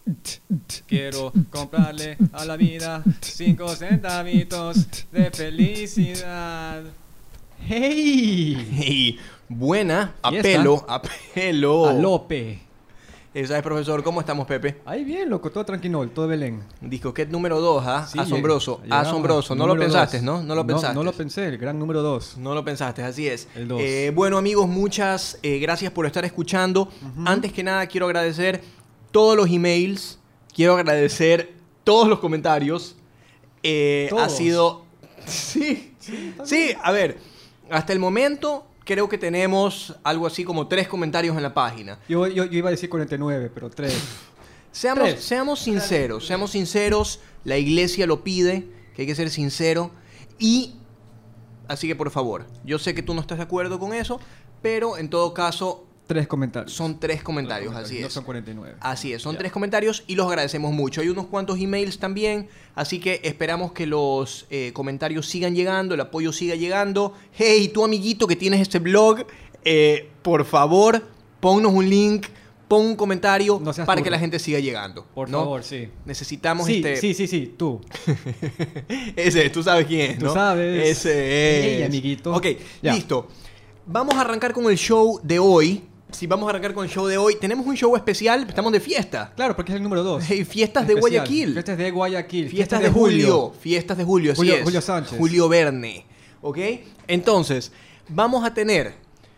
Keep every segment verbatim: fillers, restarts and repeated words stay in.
Quiero comprarle a la vida cinco centavitos de felicidad. ¡Hey! Hey, buena, Fiesta. apelo, apelo. Alope. Esa es, profesor. ¿Cómo estamos, Pepe? Ahí bien, loco, todo tranquilo, todo Belén. Discoquet número dos, ¿ah? Sí, Asombroso, llegamos. asombroso. No lo Número pensaste, dos. ¿no? No lo pensaste. No, lo pensé, el gran número dos. No lo pensaste, así es. El dos. Eh, bueno, amigos, muchas eh, gracias por estar escuchando. Ujú. Antes que nada, quiero agradecer todos los emails. Quiero agradecer todos los comentarios. Eh, ha ¿Todos? sido... Sí, Sí, está sí, a ver. Hasta el momento, creo que tenemos algo así como tres comentarios en la página. Yo, yo, yo iba a decir cuarenta y nueve, pero tres. Seamos, Tres. seamos sinceros, seamos sinceros. La iglesia lo pide, que hay que ser sincero. Y, así que por favor, yo sé que tú no estás de acuerdo con eso, pero en todo caso, Tres comentarios. son tres comentarios, Tres así No es. son cuarenta y nueve. Así es, son Ya. tres comentarios y los agradecemos mucho. Hay unos cuantos emails también, así que esperamos que los eh, comentarios sigan llegando, el apoyo siga llegando. Hey, tú amiguito que tienes este blog, eh, por favor, ponnos un link, pon un comentario No seas para turro. que la gente siga llegando. Por ¿no? favor, sí. Necesitamos Sí, este... sí, sí, sí, tú. Ese, tú sabes quién es, Tú ¿no? sabes. Ese es. Ey, amiguito. Ok, Ya. listo. Vamos a arrancar con el show de hoy. Si vamos a arrancar con el show de hoy, tenemos un show especial, estamos de fiesta. Claro, porque es el número dos. Hey, fiestas de Especial. Guayaquil. Fiestas de Guayaquil. Fiestas de julio. Fiestas de julio, así Julio- es. Julio Sánchez. Julio Verne. ¿Ok? Entonces, vamos a tener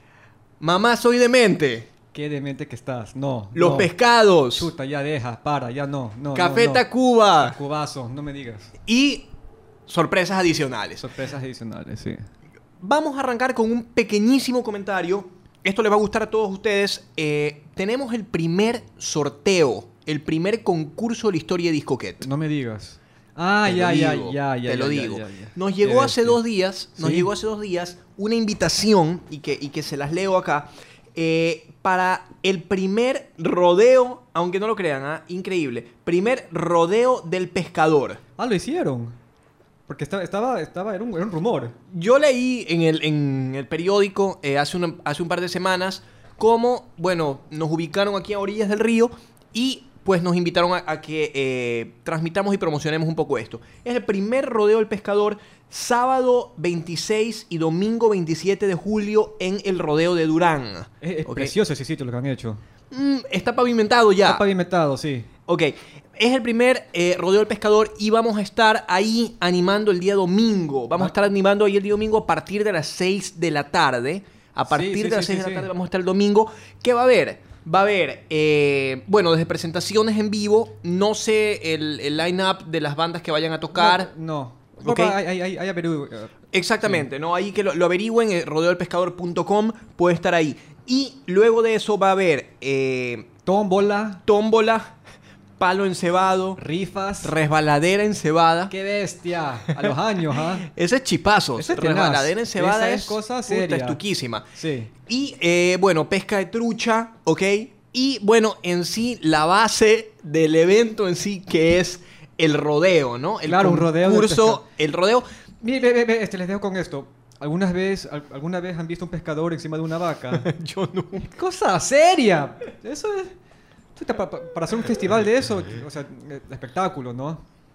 Mamá Soy Demente, Qué demente que estás. No. Los no. Pescados, Chuta, ya deja, para, ya no. no Café no, no. Tacuba Cubazo, no me digas. y sorpresas adicionales. Sorpresas adicionales, sí. Vamos a arrancar con un pequeñísimo comentario. Esto le va a gustar a todos ustedes. Eh, tenemos el primer sorteo, el primer concurso de la historia de Discoquet. No me digas. Ah, Te ya, lo ya, digo, ya, ya. Te lo ya, digo. ya, ya. Nos Qué llegó hace bestia. dos días, nos ¿Sí? llegó hace dos días una invitación, y que, y que se las leo acá, eh, para el primer rodeo, aunque no lo crean, ¿ah? Increíble, primer rodeo del pescador. Ah, lo hicieron. Porque estaba, estaba, estaba era, un, era un rumor. Yo leí en el, en el periódico eh, hace, una- hace un par de semanas cómo, bueno, nos ubicaron aquí a orillas del río y pues nos invitaron a, a que eh, transmitamos y promocionemos un poco esto. Es el primer rodeo del pescador, sábado veintiséis y domingo veintisiete de julio en el rodeo de Durán. Es, es Ok. precioso ese sitio lo que han hecho. Mm, está pavimentado ya. Está pavimentado, sí. Ok, es el primer eh, rodeo del pescador y vamos a estar ahí animando el día domingo. Vamos a estar animando ahí el día domingo a partir de las seis de la tarde. A partir Sí, sí, de las sí, seis sí, de la sí. tarde vamos a estar el domingo. ¿Qué va a haber? Va a haber, eh, bueno, desde presentaciones en vivo. No sé el, el line-up de las bandas que vayan a tocar. No. no. Ok. Papá, hay, hay, hay averigüe- Exactamente, ¿no? Ahí que lo, lo averigüen, eh, rodeo del pescador punto com puede estar ahí. Y luego de eso va a haber eh, Tómbola, tómbola, palo encebado, rifas. resbaladera encebada. ¡Qué bestia! A los años, ¿ah? Ese es chipazos. Ese es tenaz. Resbaladera encebada Esa es, es cosa puta, seria. es tuquísima. Sí. Y eh, bueno, pesca de trucha, ¿ok? Y bueno, en sí, la base del evento en sí, que es el rodeo, ¿no? El Claro, un rodeo de concurso, pesca. el rodeo. Mire, ve, ve, ve, este, les dejo con esto. ¿Algunas vez, al- ¿Alguna vez han visto un pescador encima de una vaca? Yo no. ¡Cosa seria! Eso es... Chuta, pa- pa- para hacer un festival de eso, o sea, eh, espectáculo, ¿no?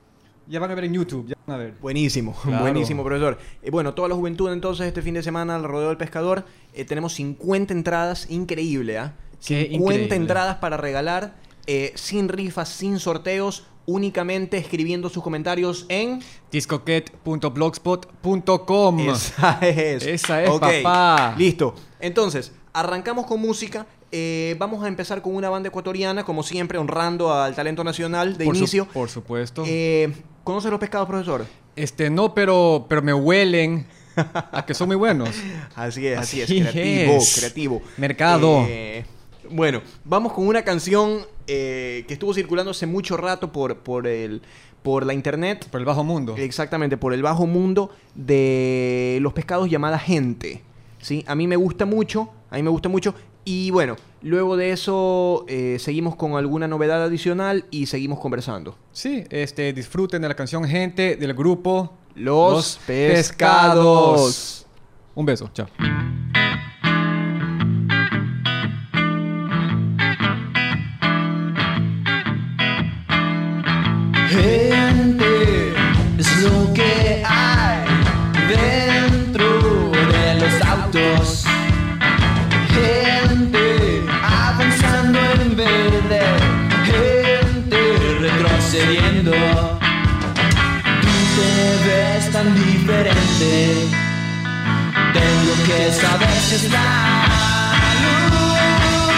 Ya van a ver en YouTube, ya van a ver. Buenísimo, Claro. buenísimo, profesor. Eh, bueno, toda la juventud entonces este fin de semana al rodeo del pescador. Eh, tenemos cincuenta entradas, increíble, ¿ah? Qué cincuenta increíble. entradas para regalar, eh, sin rifas, sin sorteos, únicamente escribiendo sus comentarios en... discoquet punto blogspot punto com. Esa es. Esa es, Ok, papá. Listo. Entonces, arrancamos con música. Eh, vamos a empezar con una banda ecuatoriana, como siempre, honrando al talento nacional de Por su- inicio. por supuesto. Eh, ¿Conoces Los Pescados, profesor? Este, no, pero, pero me huelen a que son muy buenos. Así es, así, Así es. Creativo, es. creativo. Mercado. Eh, bueno, vamos con una canción eh, que estuvo circulando hace mucho rato por, por, el, por la internet. Por el bajo mundo. Exactamente, por el bajo mundo de Los Pescados, llamada Gente. ¿Sí? A mí me gusta mucho, a mí me gusta mucho. Y bueno, luego de eso eh, seguimos con alguna novedad adicional y seguimos conversando. Sí, este, disfruten de la canción Gente del grupo Los Pescados. Un beso, chao. Gente es lo que hay dentro de los autos. Gente avanzando en verde, gente retrocediendo. Tú te ves tan diferente, tengo que saber si es la luz.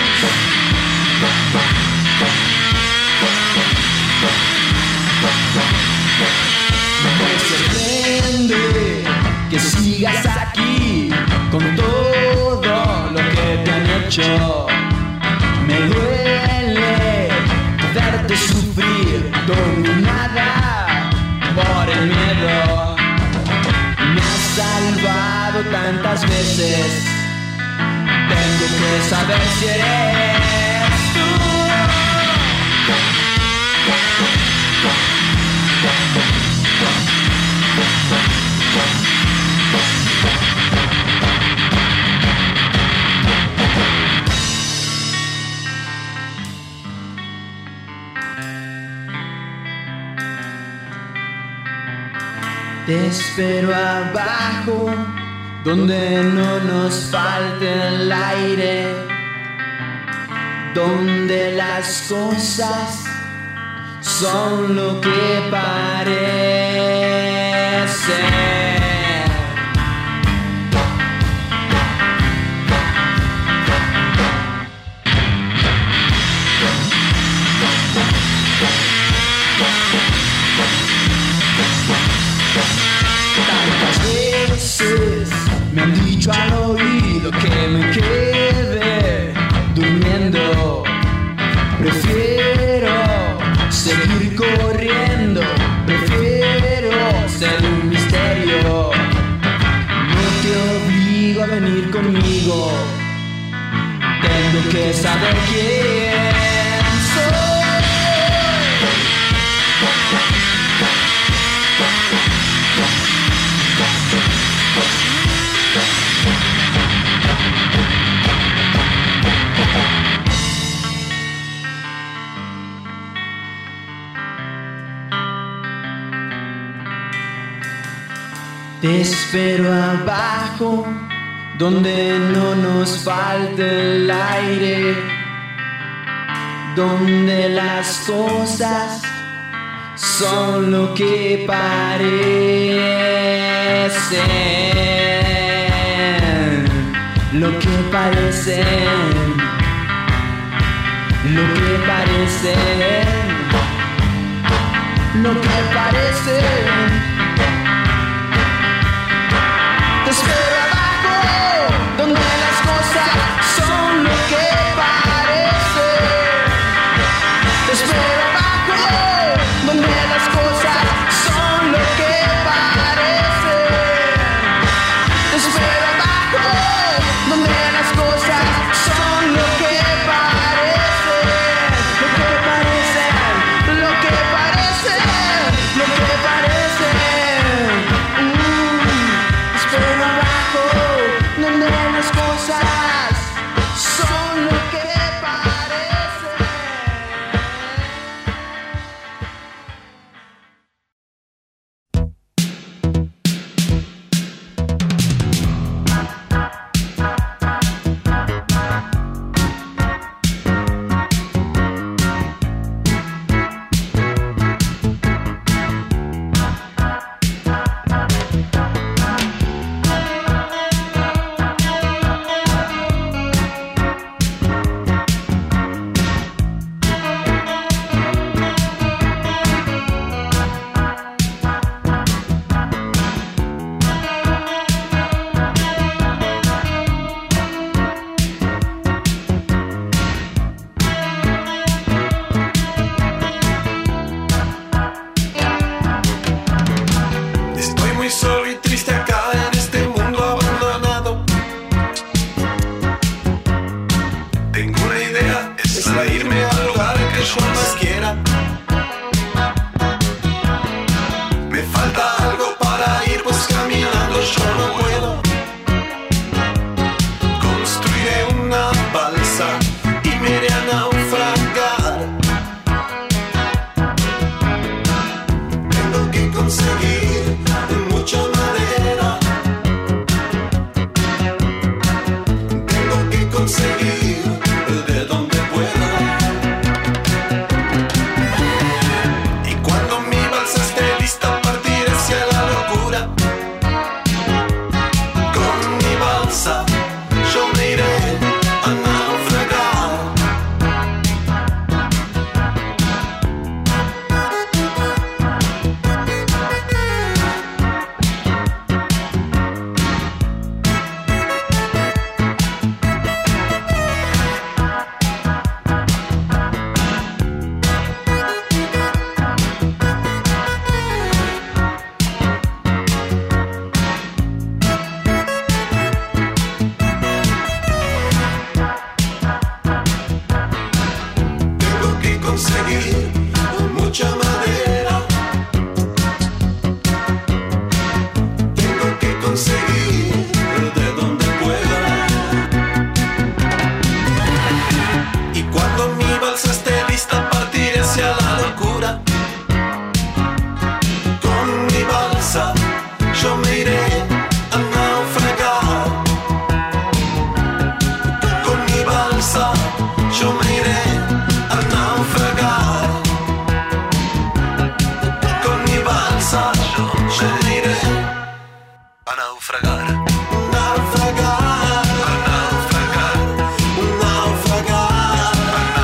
Me sorprende que sigas aquí con todo lo que te han hecho. Me duele verte sufrir dominada por el miedo. Me has salvado tantas veces, tengo que saber si eres tú. Te espero abajo, donde no nos falte el aire, donde las cosas son lo que parecen. Me han dicho al oído que me quede durmiendo. Prefiero seguir corriendo, prefiero ser un misterio. No te obligo a venir conmigo, tengo que saber quién soy. Te espero abajo, donde no nos falte el aire, donde las cosas son lo que parecen, lo que parecen, lo que parecen, lo que parecen. Te espero abajo, donde las cosas son lo que parecen. Te espero abajo, donde las cosas son lo que parecen. Te espero abajo, donde las cosas son lo que parecen. Lo que parecen, lo que parecen, lo que parecen. conseguir mucha madera. Tengo que conseguir de donde pueda. Y cuando mi balsa esté lista, partiré hacia la locura. Con mi balsa yo me iré a naufragar. Con mi balsa yo me iré a naufragar. Con mi balsa yo, yo me iré a naufragar. Naufragar, a naufragar, naufragar,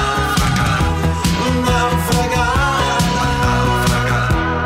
a naufragar, naufragar, a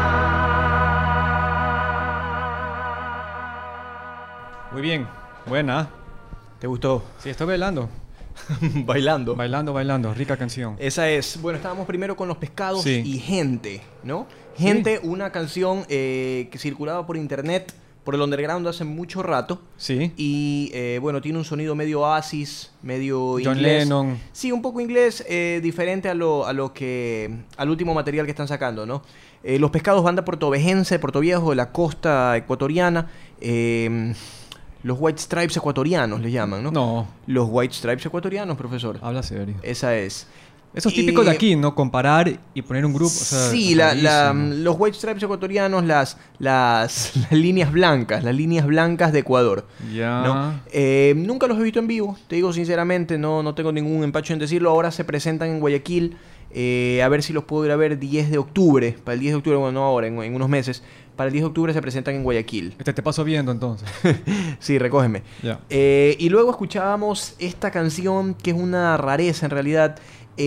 naufragar. Muy bien, buena. ¿Te gustó? Sí, estoy bailando. Bailando. Bailando, bailando. Rica canción. Esa es. Bueno, estábamos primero con Los Pescados Sí. y Gente, ¿no? Gente, una canción eh, que circulaba por internet, por el underground hace mucho rato. Sí. Y eh, bueno, tiene un sonido medio Oasis, medio John inglés. Lennon. Sí, un poco inglés, eh, diferente a lo, a lo que. Al último material que están sacando, ¿no? Eh, Los Pescados, banda portovejense, portoviejo de la costa ecuatoriana. Eh, los White Stripes ecuatorianos le llaman, ¿no? No, Los White Stripes ecuatorianos, profesor. habla serio. Esa es. Eso es típico de Eh, aquí, ¿no? Comparar y poner un grupo. O sea, sí, la, la- rarísimo. los White Stripes ecuatorianos, las, las, las líneas blancas, las líneas blancas de Ecuador. Ya. ¿no? Eh, nunca los he visto en vivo, te digo sinceramente, no, no tengo ningún empacho en decirlo. Ahora se presentan en Guayaquil, eh, a ver si los puedo ir a ver diez de octubre. Para el diez de octubre, bueno, no ahora, en, en unos meses. Para el diez de octubre se presentan en Guayaquil. Este te paso viendo entonces. Sí, recógeme. Ya. Eh, y luego escuchábamos esta canción, que es una rareza en realidad,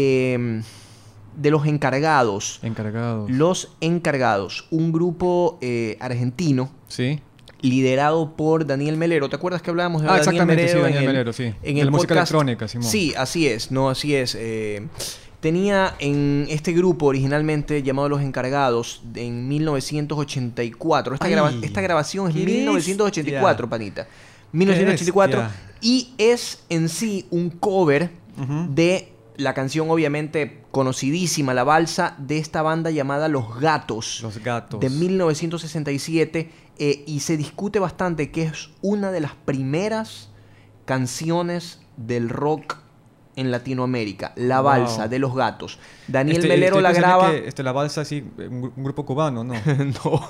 eh, de Los Encargados. Encargados. Los Encargados, un grupo eh, argentino Sí. liderado por Daniel Melero. ¿Te acuerdas que hablábamos de Ah, Daniel exactamente, sí, Melero? Daniel en el- Melero, sí. En De el la música podcast? electrónica, Simón. Sí, así es, no, así es. eh, tenía en este grupo originalmente llamado Los Encargados en mil novecientos ochenta y cuatro. Esta, Ay, graba- esta grabación es qué mil novecientos ochenta y cuatro, bestia. panita. mil novecientos ochenta y cuatro. bestia. Y es en sí un cover Ujú. de la canción obviamente conocidísima, La Balsa, de esta banda llamada Los Gatos. Los Gatos. De mil novecientos sesenta y siete. eh, y se discute bastante que es una de las primeras canciones del rock en Latinoamérica. La Wow. Balsa de Los Gatos. Daniel Este, Melero estoy la pensando graba. que, este, la balsa, sí, un, gru- un grupo cubano, ¿no? No.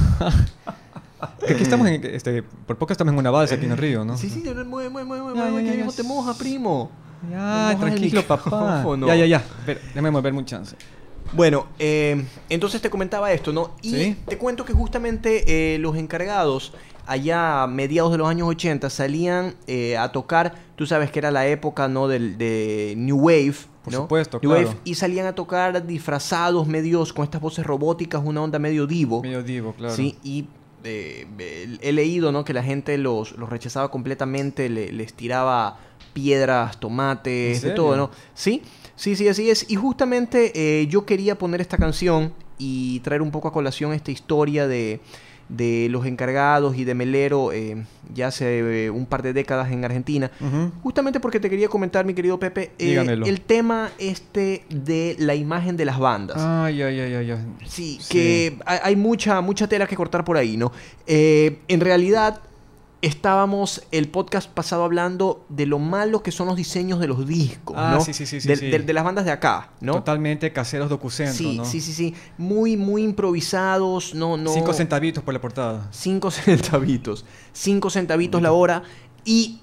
Que aquí estamos en, este, por poco estamos en una balsa aquí en el río, ¿no? Sí, sí, mueve, mueve, mueve, mueve, Ya, ya, que ya, viejo ya. te moja, primo. Ya, Me moja el tranquilo, papá. micrófono. Ya, ya, ya. Espera, déjame mover un chance. Bueno, eh, entonces te comentaba esto, ¿no? Y Sí. te cuento que justamente eh, Los Encargados, allá a mediados de los años ochenta, salían eh, a tocar. Tú sabes que era la época, ¿no? Del, de New Wave. Por ¿no? supuesto, New claro. Wave, y salían a tocar disfrazados, medios con estas voces robóticas, una onda medio divo. Medio divo, claro. Sí, y eh, eh, he leído, ¿no? Que la gente los, los rechazaba completamente, le- les tiraba piedras, tomates, ¿En de serio? todo, ¿no? Sí, sí, sí, así es. Y justamente eh, yo quería poner esta canción y traer un poco a colación esta historia de, de Los Encargados y de Melero, eh, ya hace eh, un par de décadas en Argentina. Ujú. Justamente porque te quería comentar, mi querido Pepe, eh, Dígamelo. el tema este de la imagen de las bandas. Ay, ay, ay, ay, ay. Sí, Sí. que hay, hay mucha, mucha tela que cortar por ahí, ¿no? Eh, en realidad, estábamos el podcast pasado hablando de lo malo que son los diseños de los discos, Ah, ¿no? sí, sí, sí, sí, de, sí. de- de las bandas de acá, ¿no? Totalmente caseros docucentro, Sí, ¿no? sí, sí, sí. Muy, muy improvisados, no, no. Cinco centavitos por la portada. Cinco centavitos. Cinco centavitos la hora. Y.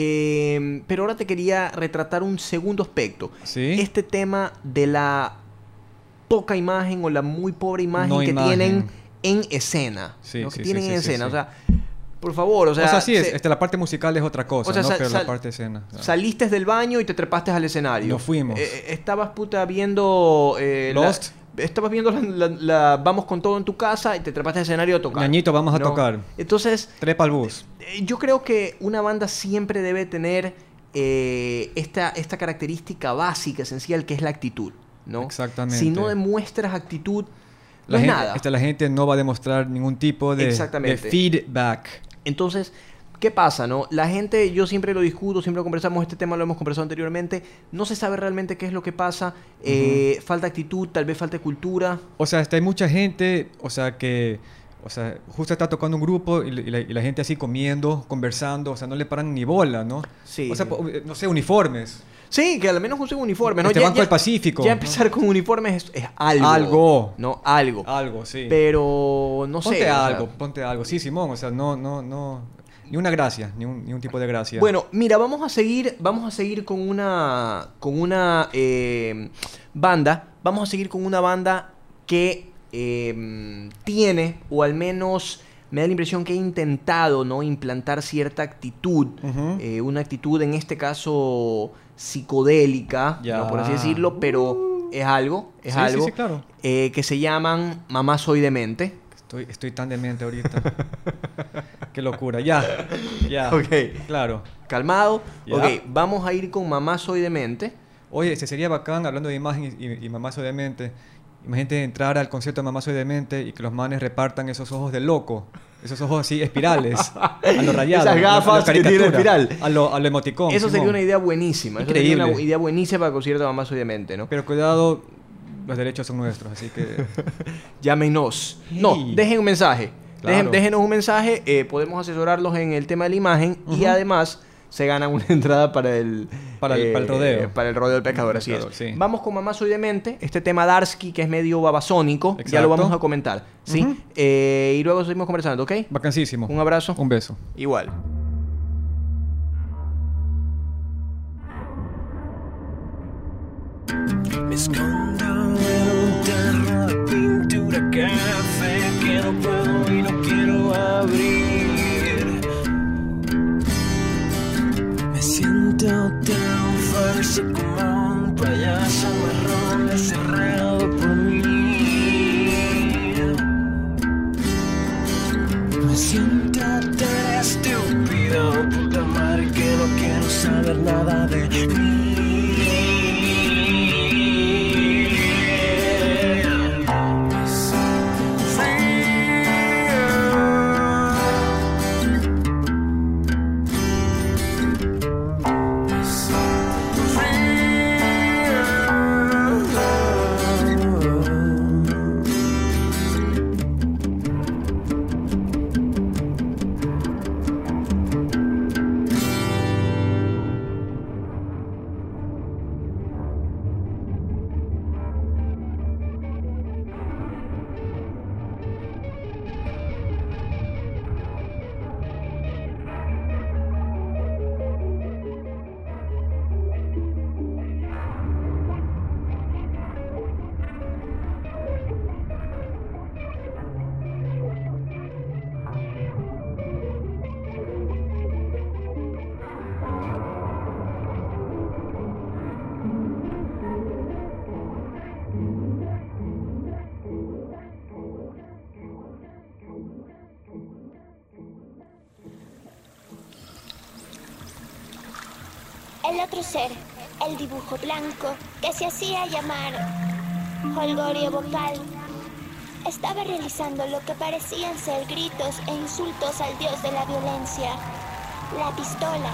eh, pero ahora te quería retratar un segundo aspecto. Sí. Este tema de la poca imagen o la muy pobre imagen No que imagen. tienen en escena. Sí, ¿no? Que sí, tienen sí, en sí, escena. sí, O sea, por favor, o O sea. sea, sí, es, se- este, la parte musical es otra cosa, o sea, ¿no? sal- Pero sal- la parte de escena. claro. saliste del baño y te trepaste al escenario. Nos fuimos. Eh, eh, estabas puta viendo. eh, la- Lost. estabas viendo la, la- la Vamos con todo en tu casa y te trepaste al escenario a tocar. Ñañito, vamos a ¿no? tocar. Entonces, Trepa al bus. eh, yo creo que una banda siempre debe tener eh, esta, esta característica básica, esencial, que es la actitud, ¿no? Exactamente. Si no demuestras actitud, no La es gente, nada. este, la gente no va a demostrar ningún tipo de, Exactamente. de feedback. Entonces, ¿qué pasa, no? La gente, yo siempre lo discuto, siempre lo conversamos, este tema lo hemos conversado anteriormente, no se sabe realmente qué es lo que pasa, eh, uh-huh. falta actitud, tal vez falta cultura. O sea, hasta hay mucha gente, o sea, que... O sea, justo está tocando un grupo y, y, la, y la gente así comiendo, conversando, o sea, no le paran ni bola, ¿no? Sí. O sea, no sé, uniformes. Sí, que al menos usen uniformes, ¿no? Este ya, Banco ya, del Pacífico. Ya empezar ¿no? con uniformes es, es algo. Algo. ¿No? Algo. Algo, sí. Pero, no ponte sé. Ponte algo, o sea, ponte algo. Sí, Simón, o sea, no, no, no... Ni una gracia, ni un, ni un tipo de gracia. Bueno, mira, vamos a seguir, vamos a seguir con una, con una eh, banda, vamos a seguir con una banda que eh, tiene, o al menos... me da la impresión que he intentado, ¿no?, implantar cierta actitud, uh-huh. eh, una actitud en este caso psicodélica, ¿no?, por así decirlo, pero uh. es algo, es sí, algo sí, sí, claro. eh, que se llaman Mamá Soy Demente. Estoy, estoy tan demente ahorita. Qué locura, ya, ya, Ok. Claro. Calmado, ya. Ok, vamos a ir con Mamá Soy Demente. Oye, ese sería bacán, hablando de imagen y, y, y Mamá Soy Demente. Imagínate entrar al concierto de Mamá Soy Demente y que los manes repartan esos ojos de loco. Esos ojos así, espirales. A lo rayado. Esas gafas a lo, a lo que tiene espiral. A lo, a lo emoticón. Eso Simón. sería una idea buenísima. Increíble. Eso sería una idea buenísima para el concierto de Mamá Soy Demente, ¿no? Pero cuidado, los derechos son nuestros, así que... Llámenos. Hey. No, dejen un mensaje. Claro. Dejen, déjenos un mensaje. Eh, podemos asesorarlos en el tema de la imagen. Uh-huh. Y además... se gana una entrada para el... Para el, eh, para el rodeo. Para el rodeo del pescador, así pescador, es. Sí. Vamos con Mamá Soy Demente. Este tema Darsky, que es medio babasónico. Exacto. Ya lo vamos a comentar. ¿Sí? Uh-huh. eh, y luego seguimos conversando, ¿ok? Vacancísimo. Un abrazo. Un beso. Igual. Me escondo en un terreno de pintura café que no puedo y no quiero abrir. Me siento tan falso como un payaso marrón encerrado por mí. Me siento tan estúpido, puta madre, que no quiero saber nada de mí. El otro ser, el dibujo blanco, que se hacía llamar Holgorio Vocal, estaba realizando lo que parecían ser gritos e insultos al dios de la violencia, la pistola.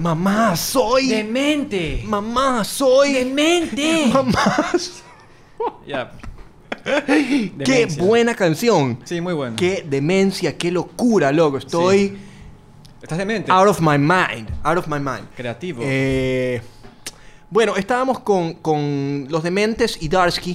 Mamá, soy... ¡Demente! Mamá, soy... ¡Demente! Mamá, Ya. qué Demencia. buena canción. Sí, muy bueno. Qué demencia, qué locura, loco. Estoy ¿Estás demente? out of my mind. Out of my mind. Creativo. Eh, bueno, estábamos con, con Los Dementes y Darsky,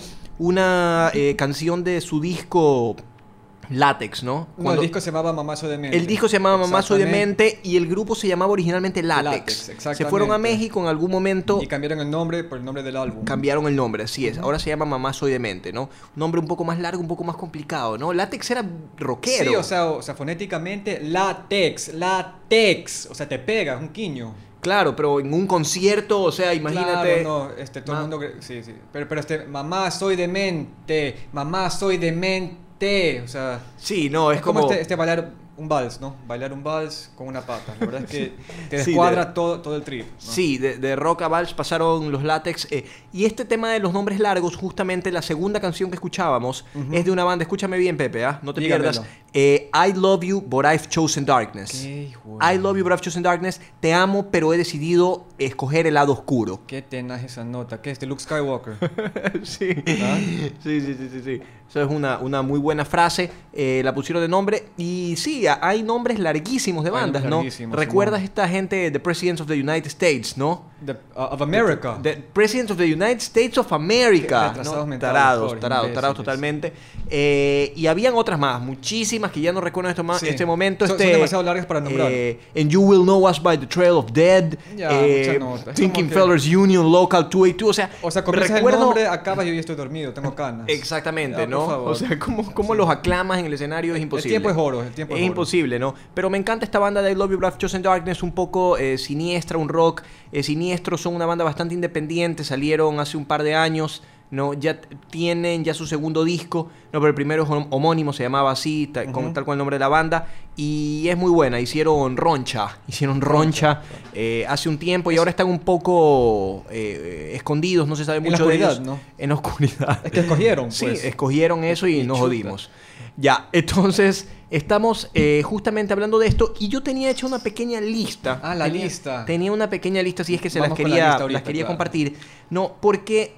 una eh, canción de su disco Látex, ¿no? No, Cuando- el disco se llamaba Mamá Soy Demente. el disco se llamaba Mamá Soy Exactamente. Demente y el grupo se llamaba originalmente Látex. Látex, Se exactamente. fueron a México en algún momento. Y cambiaron el nombre por el nombre del álbum. Cambiaron el nombre, así es. Ahora se llama Mamá Soy Demente, ¿no? Un nombre un poco más largo, un poco más complicado, ¿no? Látex era rockero. Sí, o sea, o sea, fonéticamente, látex, látex. O sea, te pega, es un quiño. Claro, pero en un concierto, o sea, imagínate. Claro, no, este, todo Ma- el mundo... cre- Sí, sí. Pero, pero este, mamá, soy demente. Mamá, soy demente. O sea... Sí, no, es, Es como, como. este, este bailar un vals, ¿no? Bailar un vals con una pata. La verdad es que te Sí, descuadra de- todo, todo el trip, ¿no? Sí, de, de rock a vals pasaron los Látex. eh, y este tema de los nombres largos, justamente la segunda canción que escuchábamos, es de una banda. Escúchame bien, Pepe, ¿ah? No te Dígamelo. pierdas. Eh, I Love You, but I've Chosen Darkness. Qué hijo I de- Love You, but I've Chosen Darkness. Te amo, pero he decidido escoger el lado oscuro. Qué tenaz esa nota. ¿Qué es este Luke Skywalker? Sí. ¿Ah? Sí, sí, sí, sí, sí. Eso es una, una muy buena frase. eh, la pusieron de nombre. Y sí, a- hay nombres larguísimos de Hay bandas, nombres ¿no? larguísimos, ¿Recuerdas Simón. esta gente, The Presidents of the United States, no? The- uh, of America. The Presidents of the United States of America. Qué retrasados ¿no? mentales, Tarados, pobres tarados, tarados imbéciles. totalmente. Eh, y habían otras más, muchísimas que ya no recuerdo en este, ma- Sí. este momento. Son- este, son demasiado largas para nombrar. eh, And You Will Know Us by the Trail of Dead. Ya, eh, muchas notas. Es Thinking como que- Fellers Union Local doscientos ochenta y dos. O sea, O sea, comienzas recuerdo... el nombre, acabas y yo ya estoy dormido, tengo canas. Exactamente, Ya, ¿no? por favor. O sea, ¿cómo, cómo los aclamas en el escenario? Es imposible. tiempo es oro, el tiempo es oro. imposible, ¿no? Pero me encanta esta banda de I Love You, but I've Chosen Darkness, un poco eh, siniestra, un rock eh, siniestro. Son una banda bastante independiente, salieron hace un par de años, ¿no? Ya t- tienen ya su segundo disco, no, pero el primero es hom- homónimo, se llamaba así, ta- con, Ujú. tal cual el nombre de la banda, y es muy buena. Hicieron Roncha, hicieron Roncha eh, hace un tiempo y ahora están un poco eh, escondidos, no se sabe En la mucho de oscuridad, ellos. ¿no? En la oscuridad. Es que escogieron, Sí, pues. escogieron eso y, Y nos chuta. jodimos. Ya, entonces estamos eh, justamente hablando de esto y yo tenía hecha una pequeña lista. Ah, la Tenía- lista. Tenía una pequeña lista, si es que se Vamos las con la quería, lista ahorita, las quería claro. compartir. No, porque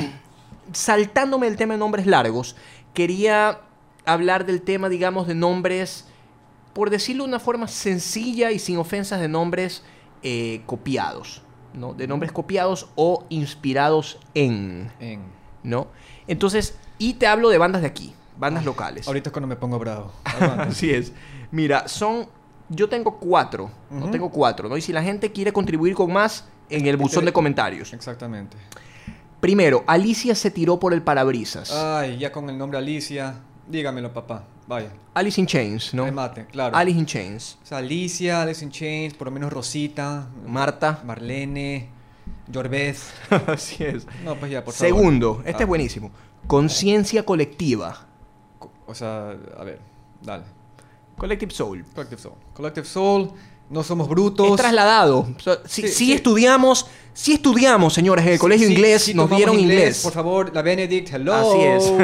saltándome el tema de nombres largos, quería hablar del tema, digamos, de nombres, por decirlo de una forma sencilla y sin ofensas, de nombres eh, copiados, ¿no? De nombres copiados o inspirados en, En- ¿no? Entonces, y te hablo de bandas de aquí, bandas locales. Ahorita es cuando me pongo bravo. Aguanta. Así es. Mira, son. Yo tengo cuatro. No Ujú. tengo cuatro, ¿no? Y si la gente quiere contribuir con más, en el buzón de comentarios. Exactamente. Primero, Alicia se tiró por el parabrisas. Ay, ya con el nombre Alicia. Dígamelo, papá. Vaya. Alice in Chains, ¿no? Remate, claro. Alice in Chains. O sea, Alicia, Alice in Chains, por lo menos Rosita. Marta. Marlene. Jorbeth. Así es. No, pues ya, por favor. Segundo, este Ah, es buenísimo. Conciencia colectiva. co- O sea, a ver, dale. Collective Soul. Collective Soul. Collective Soul, no somos brutos. Es trasladado. O sea, sí, Sí, sí sí. estudiamos, sí estudiamos, señores, en el colegio Sí, inglés, sí nos tomamos dieron inglés. Por favor, la Benedict, hello. Así es.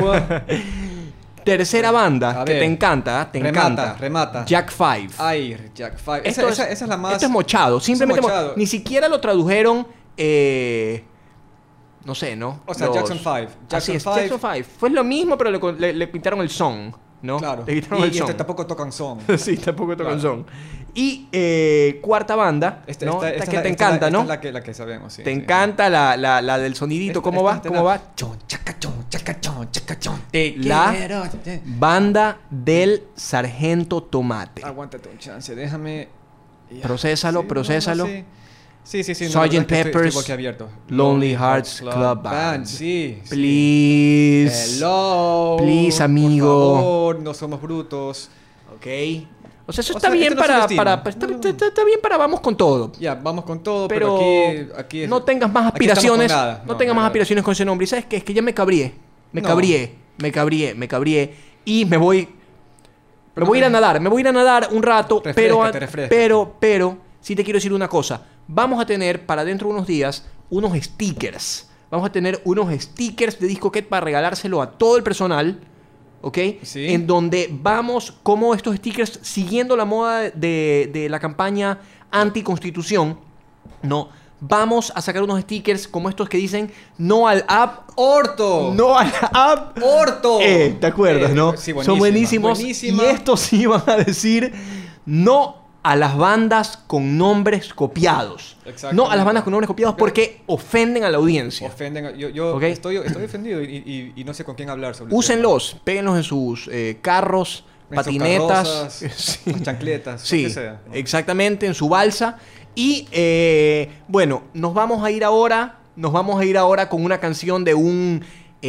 Tercera banda A que ver. te encanta, te Remata, encanta. remata. Jack Five. Ay, Jack Five. Esto Esa, es, esa- esa es la más... Esto es mochado. Simplemente mo- mochado. ni siquiera lo tradujeron. eh, no sé, ¿no? O sea, Los- Jackson Five. Así Jackson es, Five. Jackson Five. Fue lo mismo, pero le, le- le pintaron el son, ¿no? Claro. Le quitaron y el y son. este tampoco tocan son. Sí, tampoco tocan Claro. son. Y eh, cuarta banda, Esta, ¿no? esta- Esta esta que es la- te esta es la- encanta, esta ¿no? es la que, la que sabemos, sí. Te sí. encanta la, la, la del sonidito. Esta- ¿Cómo esta- va? esta ¿Cómo es la- va? Chon, chaca, chon, chaca, chon, chaca, chon. Te La- quiero. Banda del Sargento Tomate. Aguántate un chance, déjame... Ya. Procésalo, Sí, no, procésalo. no, sí. Sí, sí, sí. no, Sergeant la verdad es que estoy- Pepper's estoy boquiabierto. Lonely Hearts Club Band. Sí. sí. Please. Hello. Please, amigo. Por favor, no somos brutos. Ok. O sea, eso O está sea, bien esto no se para, subestima. para, está, No. está- está bien para vamos con todo. Ya, vamos con todo, Pero, pero, aquí, aquí es- no tengas más aquí estamos con aspiraciones. nada. No, tengas más nada. aspiraciones con ese nombre. Y sabes qué? Es que ya me cabrié. Me No. cabrié. Me cabrié. Me cabrié. Y me voy. Me Pero voy a ir a te- nadar. Me voy a ir a nadar un rato. pero, Refréscate, refréscate. pero, pero, sí te quiero decir una cosa. Vamos a tener para dentro de unos días unos stickers. Vamos a tener unos stickers de Discoquet para regalárselo a todo el personal. ¿Ok? Sí. En donde vamos como estos stickers siguiendo la moda de, de la campaña anticonstitución. No, vamos a sacar unos stickers como estos que dicen no al app. ¡Orto! No al app. ¡Orto! Eh, ¿te acuerdas, Eh, no? sí, Son buenísimos. buenísima. Y estos sí van a decir no a las bandas con nombres copiados. No a las bandas con nombres copiados porque ofenden a la audiencia. Ofenden. a- Yo, yo Ok. estoy, estoy ofendido y, y- y no sé con quién hablar sobre el Úsenlos, péguenlos en sus eh, carros, tema. En sus patinetas, carrozas, sí, sus chancletas, sí, lo que sea. exactamente, en su balsa. Y eh, bueno, nos vamos a ir ahora, nos vamos a ir ahora con una canción de un,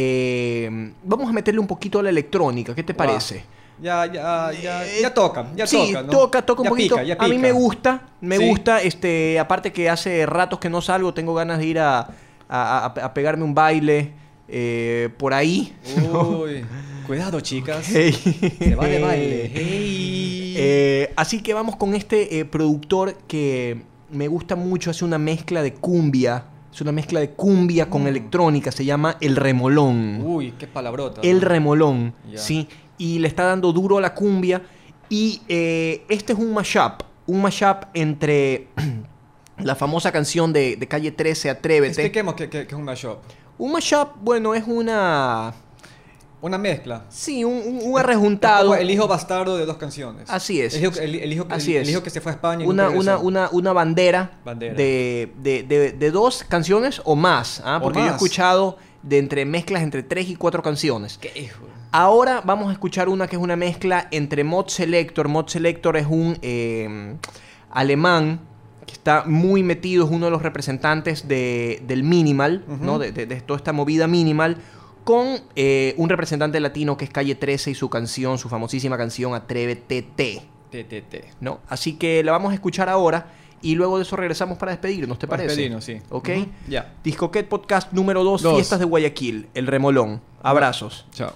eh, vamos a meterle un poquito a la electrónica. ¿Qué te Guau. parece? Ya, ya, ya, Eh, ya toca, ya sí, toca, ¿no? toca, toca un Ya poquito. pica, ya A mí pica. me gusta, me Sí. gusta. Este, aparte que hace ratos que no salgo, tengo ganas de ir a, a- a- a pegarme un baile eh, por ahí. Uy, cuidado, chicas. Hey. Se va de baile. Hey. Eh, así que vamos con este eh, productor que me gusta mucho, hace una mezcla de cumbia. Es una mezcla de cumbia con Mm. electrónica, se llama El Remolón. Uy, qué palabrota. El ¿no? Remolón, Ya. sí. Y le está dando duro a la cumbia. Y eh, este es un mashup. Un mashup entre la famosa canción de, de Calle trece, Atrévete. Expliquemos qué, qué- qué es un mashup. Un mashup, bueno, es una... Una mezcla. Sí, un, un, un Es arrejuntado. como el hijo bastardo de dos canciones. Así es. El hijo, el- el hijo- Así el- es. el hijo que se fue a España y una, nunca una, regresó. una, una bandera, Bandera. De, de, de, de dos canciones o más. ¿ah? O Porque yo he más. escuchado de entre mezclas entre tres y cuatro canciones. ¿Qué hijo? Ahora vamos a escuchar una que es una mezcla entre Mod Selector. Mod Selector es un eh, alemán que está muy metido, es uno de los representantes de, del minimal, Ujú. ¿no? de, de- de toda esta movida minimal, con eh, un representante latino que es Calle trece y su canción, su famosísima canción Atrévete. T, T, T. ¿No? Así que la vamos a escuchar ahora y luego de eso regresamos para despedirnos, ¿te Para parece? despedirnos, sí. ¿Ok? Ujú, ya. Discoquet Podcast número dos, Dos. Fiestas de Guayaquil, El Remolón. Abrazos. Chao.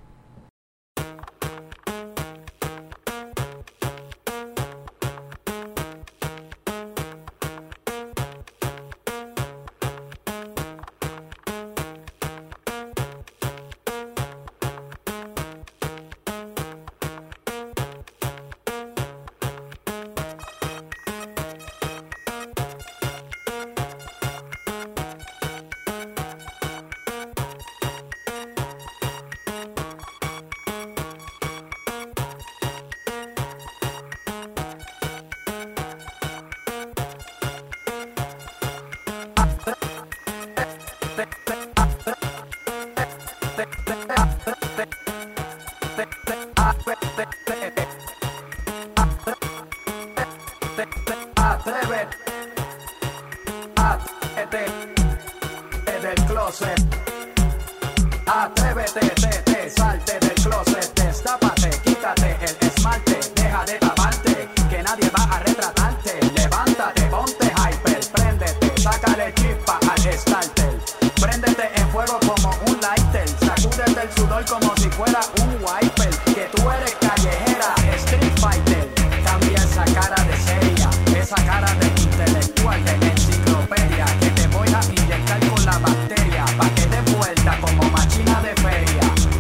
Atrévete, atrévete, del closet. Atrévete, te, te, salte del closet. Destápate, quítate el esmalte. Deja de taparte, que nadie va a retratarte. Levántate, ponte hyper, préndete, sácale chispa al starter. Préndete en fuego como un lighter. Sacúdete el sudor como si fuera un wiper. Que tú eres callejera, street fighter. Cambia esa cara de seria, esa cara de intelectual, de enciclopedia. Que te voy a inyectar con la bacteria, pa' que te vuelta como máquina de feria.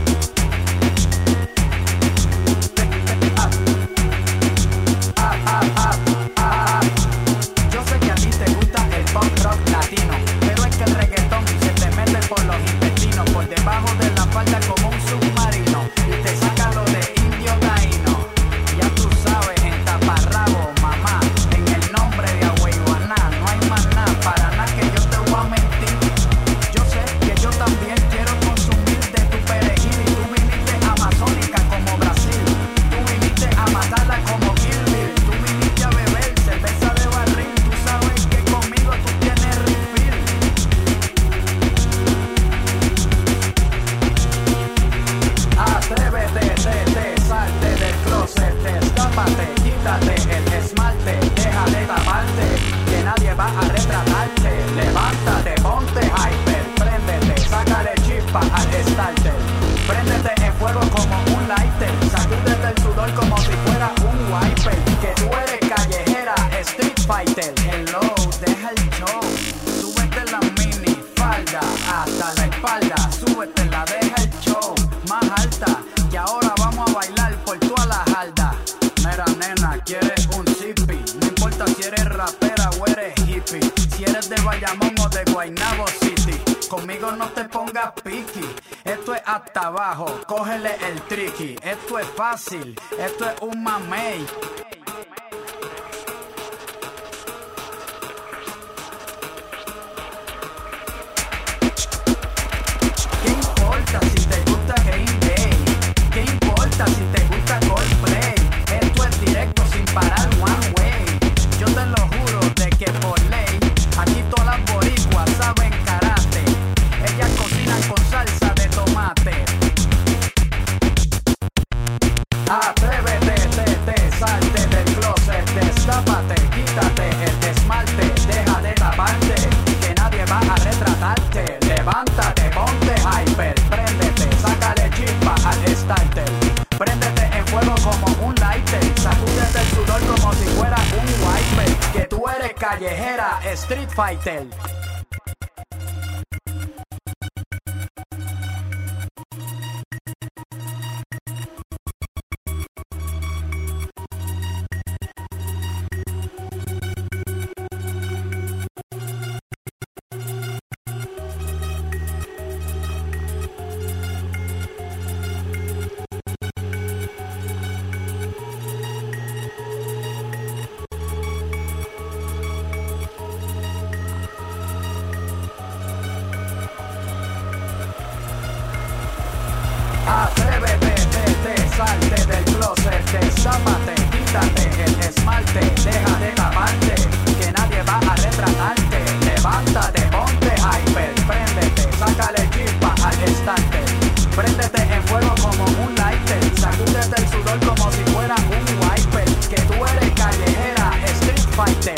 Ah, ah, ah, ah, ah. Yo sé que a ti te gusta el pop rock latino, pero es que el reggaetón se te mete por los intestinos, por debajo de la falda como un submarino, y te saca lo de indio taíno. Ya tú sabes, en taparrabo, mamá, en el nombre de Agüeyuaná, no hay más nada, para nada que yo te voy a mentir. Yo sé que yo también quiero consumir de tu perejil, y tú viniste amazónica como Brasil, tú viniste a matarla como Kill Bill, tú viniste a beber cerveza de barril, tú sabes que conmigo tú tienes refill. Atrévete, te, te, salte del closet, destápate, quítate el esmalte, deja de taparte, que nadie va a retratarte. Levántate, ponte hyper, préndete, sácale chispa al starter. Préndete en fuego como un lighter, sacúdete el sudor como si fuera un wiper. Que tú eres callejera, street fighter. Hello, deja el show, súbete la mini falda hasta la espalda, súbete la, deja el show más alta, que ahora vamos a bailar por toda la jarda. Mira nena, quieres un zippy, no importa si eres rapera o eres hippie. Bayamón o de Guaynabo City. Conmigo no te pongas piqui. Esto es hasta abajo, cógele el tricky. Esto es fácil, esto es un mamey. ¿Qué importa si te gusta Green Day? ¿Qué importa si te gusta Coldplay? Esto es directo sin parar one way. Yo te lo juro de que por ley, aquí todas las boricuas saben karate. Ellas cocinan con salsa de tomate. Atrévete, te, te, salte del closet, destápate, quítate el esmalte, deja de taparte, que nadie va a retratarte. Levántate, ponte hyper, préndete, sácale chispa al starter. Préndete en fuego como un lighter, sacúdete el sudor como si fuera un wiper, que tú eres callejera, street fighter. Atrévete, te, te, salte del closet, destápate, quítate el esmalte, deja de taparte, que nadie va a retratarte. Levántate, ponte hyper, préndete, sácale chispa al starter. Préndete en fuego como un lighter, sacúdete el sudor como si fuera un wiper, que tú eres callejera, street fighter.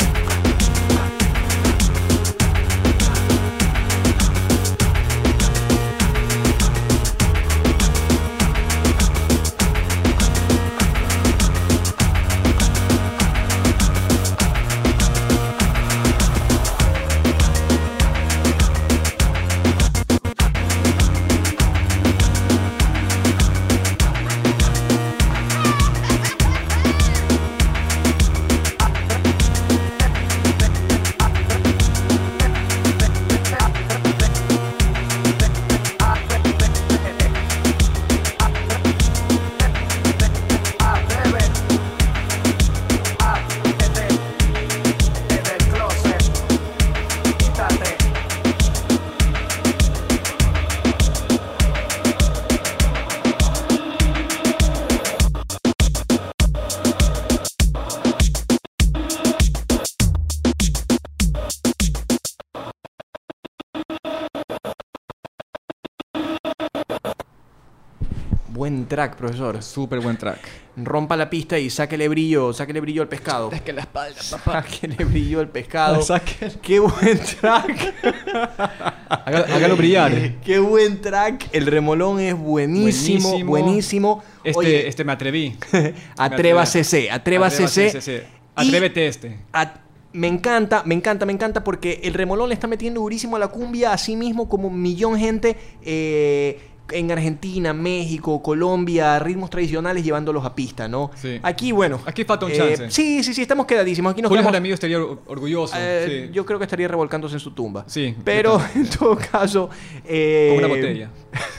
Buen track, profesor. Súper buen track. Rompa la pista y sáquele brillo, sáquele brillo al pescado. Es que la espalda, papá. Sáquele brillo al pescado. Sáquele. Qué buen track. Hágalo, hágalo brillar. Qué buen track. El remolón es buenísimo, buenísimo. buenísimo. Este, Oye, este me atreví. Atrévase C, atrévase C. Atrévete este. A, me encanta, me encanta, me encanta porque el remolón le está metiendo durísimo a la cumbia, así mismo como un millón de gente eh, en Argentina, México, Colombia, ritmos tradicionales llevándolos a pista, ¿no? Sí. Aquí, bueno. Aquí falta un eh, chance. Sí, sí, sí, estamos quedadísimos. Aquí nos Julio quedamos- Jaramillo estaría or- orgulloso. Eh, sí. Yo creo que estaría revolcándose en su tumba. Sí, Pero yo en todo caso. eh, Con una botella.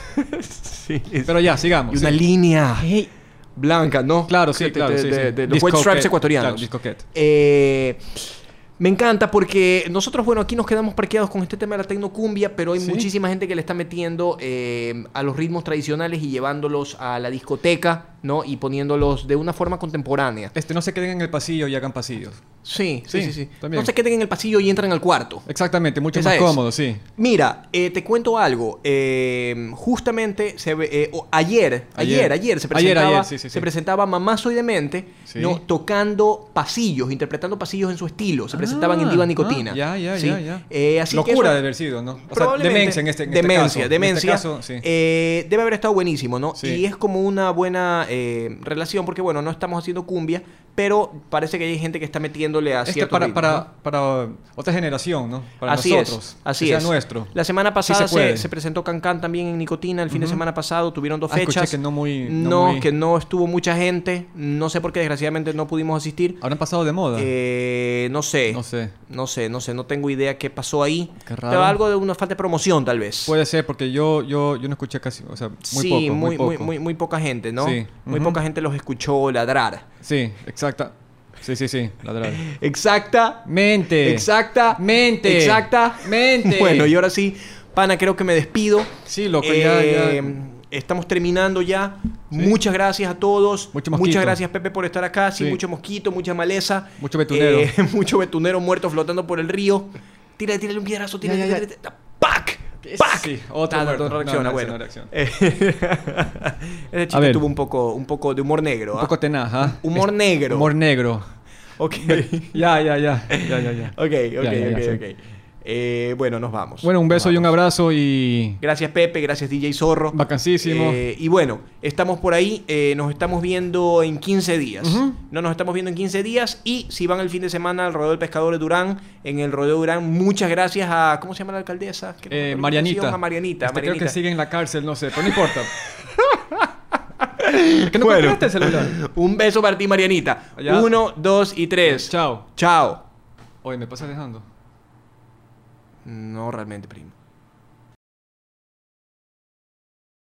sí. Pero ya, sigamos. Y una sí. línea blanca, ¿no? Claro, sí, De- claro. de, sí, de- sí. de los Disco White Stripes Cat, ecuatorianos. claro, Disco Cat. Eh, me encanta porque nosotros, bueno, aquí nos quedamos parqueados con este tema de la tecnocumbia, pero hay Sí. muchísima gente que le está metiendo eh, a los ritmos tradicionales y llevándolos a la discoteca, ¿no? Y poniéndolos de una forma contemporánea. Este, no se queden en el pasillo y hagan pasillos. Sí, sí, sí. Sí, sí. también. No se queden en el pasillo y entran al cuarto. Exactamente, mucho Esa más es. cómodo, sí. Mira, eh, te cuento algo. Eh, justamente se ve- eh, o- ayer, ayer, Ayer. ayer se Ayer, presentaba, ayer, sí, sí, se sí. presentaba Mamá Soy Demente, Sí. ¿no? Tocando pasillos, interpretando pasillos en su estilo. Se presentaban en Ah, Diva Nicotina. ah, ya, ya, ¿sí? ya, ya. Eh, así que Locura eso- de haber sido, ¿no? O sea, Probablemente. demencia en este, en este demencia, caso. demencia. En este caso, sí. Eh, debe haber estado buenísimo, ¿no? Sí. Y es como una buena eh, relación, porque bueno, no estamos haciendo cumbia, pero parece que hay gente que está metiéndole a Esto cierto para, ritmo, para, ¿no? para otra generación, ¿no? Para Así nosotros. es, así que es. sea nuestro. La semana pasada Sí se puede. se, se presentó Cancán también en Nicotina el fin de Ujú. semana pasado, tuvieron dos Ah, escuché fechas. que no muy- no No, muy- que no estuvo mucha gente, no sé por qué desgraciadamente no pudimos asistir. ¿Habrán pasado de moda? Eh, no sé. No sé. No sé, no sé, no tengo idea qué pasó ahí. Qué Pero raro. algo de una falta de promoción, tal vez. Puede ser, porque yo, yo, yo no escuché casi, o sea, muy sí, poco, muy, muy poco. muy, muy, muy poca gente, ¿no? Sí. Muy Ujú. poca gente los escuchó ladrar. Sí, exacta. Sí, sí, sí, ladrar. Exacta. Mente. Exacta. Mente. Exacta. Mente. Bueno, y ahora sí, pana, creo que me despido. Sí, loco, ya, Eh, ya. Estamos terminando ya. Muchas gracias a todos. Mucho mosquito. Muchas gracias, Pepe, por estar acá. Sí, Sí. mucho mosquito, mucha maleza. Mucho betunero. Eh, mucho betunero muerto flotando por el río. Tírale, tírale un piedrazo, tírale, Ya, ya, ya. tírale, tírale. ¡Pac! Ese ¡Pac! sí, otro Ah, no, muerto. no reacciona, No, no, bueno. no reacciona. Eh, Ese A chiste ver. tuvo un poco, un poco de humor negro. Un ¿ah? poco tenaz, ¿ah? Humor Es- negro. Humor negro. Ok. Ya, ya, ya. Ya, ya, ya. Ok, ok, Ya, ya, ya, ok, sí. ok. Eh, bueno, nos vamos. Bueno, un beso Nos y un vamos. abrazo y... Gracias, Pepe. Gracias, D J Zorro. Vacancísimo. Eh, y bueno, estamos por ahí. eh, nos estamos viendo en quince días. Ujú. No nos estamos viendo en quince días. Y si van el fin de semana al Rodeo del Pescador de Durán, en el Rodeo Durán, muchas gracias a... ¿Cómo se llama la alcaldesa? ¿Qué Eh, nombre? Marianita. A Marianita. Este, Marianita. Creo que sigue en la cárcel, no sé, pero no importa. ¿Que no Bueno. compraste el celular? Un beso para ti, Marianita. Allá. Uno, dos y tres. Chao. Chao. Oye, ¿me pasas dejando? No realmente, primo.